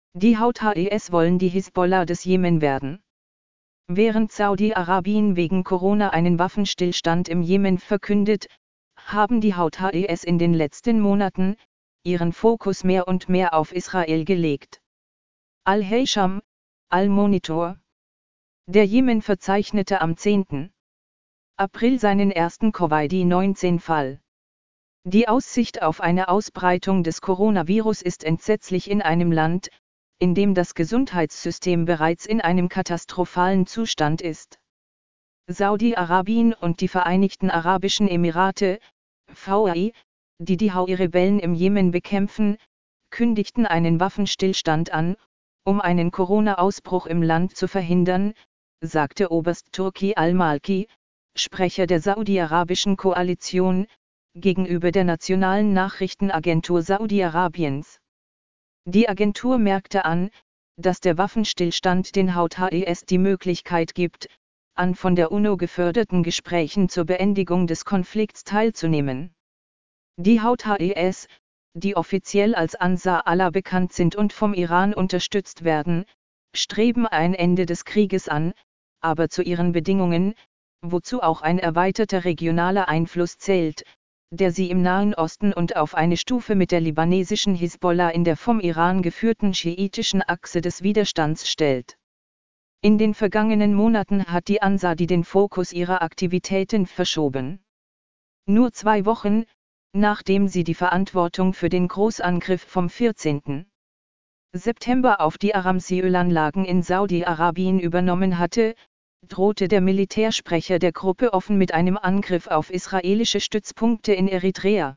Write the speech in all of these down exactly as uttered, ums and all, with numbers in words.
Die Houthis wollen die Hisbollah des Jemen werden. Während Saudi-Arabien wegen Corona einen Waffenstillstand im Jemen verkündet, haben die Houthis in den letzten Monaten ihren Fokus mehr und mehr auf Israel gelegt. Al-Haysham, Al-Monitor. Der Jemen verzeichnete am zehnten April seinen ersten Covid neunzehn Fall. Die Aussicht auf eine Ausbreitung des Coronavirus ist entsetzlich in einem Land, in dem das Gesundheitssystem bereits in einem katastrophalen Zustand ist. Saudi-Arabien und die Vereinigten Arabischen Emirate, V A I, die die Houthi-Rebellen im Jemen bekämpfen, kündigten einen Waffenstillstand an, um einen Corona-Ausbruch im Land zu verhindern, sagte Oberst Turki al-Malki, Sprecher der saudi-arabischen Koalition, gegenüber der nationalen Nachrichtenagentur Saudi-Arabiens. Die Agentur merkte an, dass der Waffenstillstand den Houthis die Möglichkeit gibt, an von der UNO geförderten Gesprächen zur Beendigung des Konflikts teilzunehmen. Die Houthis, die offiziell als Ansar Allah bekannt sind und vom Iran unterstützt werden, streben ein Ende des Krieges an, aber zu ihren Bedingungen, wozu auch ein erweiterter regionaler Einfluss zählt, der sie im Nahen Osten und auf eine Stufe mit der libanesischen Hisbollah in der vom Iran geführten schiitischen Achse des Widerstands stellt. In den vergangenen Monaten hat die Ansar den Fokus ihrer Aktivitäten verschoben. Nur zwei Wochen, nachdem sie die Verantwortung für den Großangriff vom vierzehnten September auf die Aramsi-Ölanlagen in Saudi-Arabien übernommen hatte, drohte der Militärsprecher der Gruppe offen mit einem Angriff auf israelische Stützpunkte in Eritrea.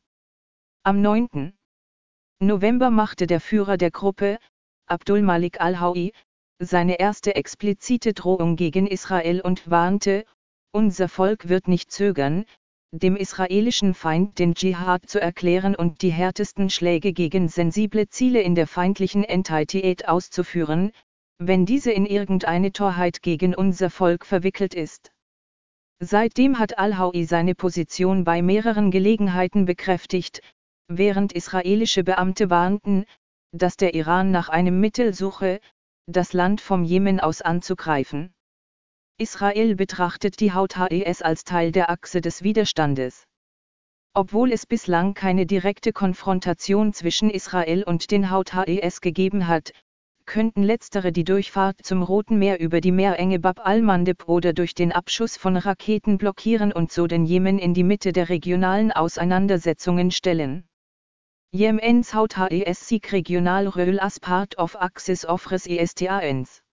Am neunten November machte der Führer der Gruppe, Abdul Malik al-Houthi, seine erste explizite Drohung gegen Israel und warnte: Unser Volk wird nicht zögern, dem israelischen Feind den Dschihad zu erklären und die härtesten Schläge gegen sensible Ziele in der feindlichen Entität auszuführen, wenn diese in irgendeine Torheit gegen unser Volk verwickelt ist. Seitdem hat al-Houthi seine Position bei mehreren Gelegenheiten bekräftigt, während israelische Beamte warnten, dass der Iran nach einem Mittel suche, das Land vom Jemen aus anzugreifen. Israel betrachtet die Houthis als Teil der Achse des Widerstandes. Obwohl es bislang keine direkte Konfrontation zwischen Israel und den Houthis gegeben hat, könnten letztere die Durchfahrt zum Roten Meer über die Meerenge Bab al-Mandeb oder durch den Abschuss von Raketen blockieren und so den Jemen in die Mitte der regionalen Auseinandersetzungen stellen. Jemens Houthis seek regional role as part of axis of resistance.